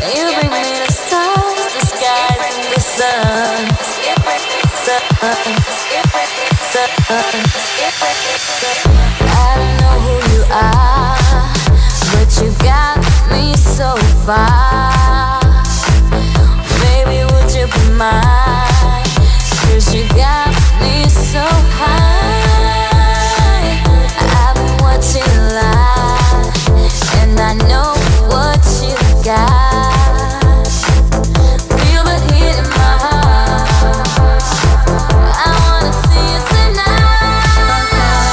You bring me the stars, the skies, and the sun. I don't know who you are, but you got me so far. Baby, would you be mine? 'Cause you got me so high. I've been watching you lie, and I know what you got. Feel the heat in my heart. I wanna see you tonight.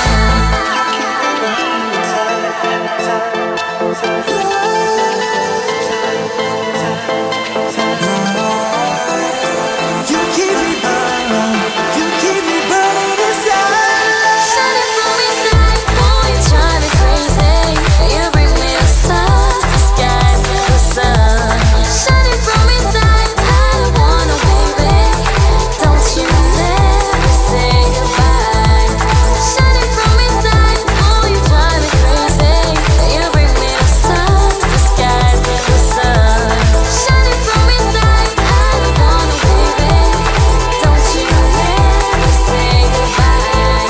You keep me burning, you keep me burning inside. Shining from inside, boy, you drive me crazy. You bring me the stars, the skies, and the sun. Shining from inside, I don't wanna, baby. Don't you never say goodbye. Shining from inside, boy, you drive me crazy. You bring me the stars, the skies, and the sun. Shining from inside, I don't wanna, baby. Don't you never say goodbye.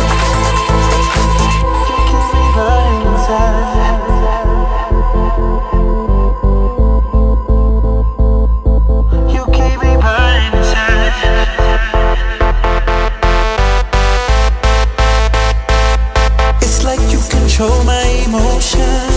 Burning inside. You keep me burning inside. It's like you control my emotions.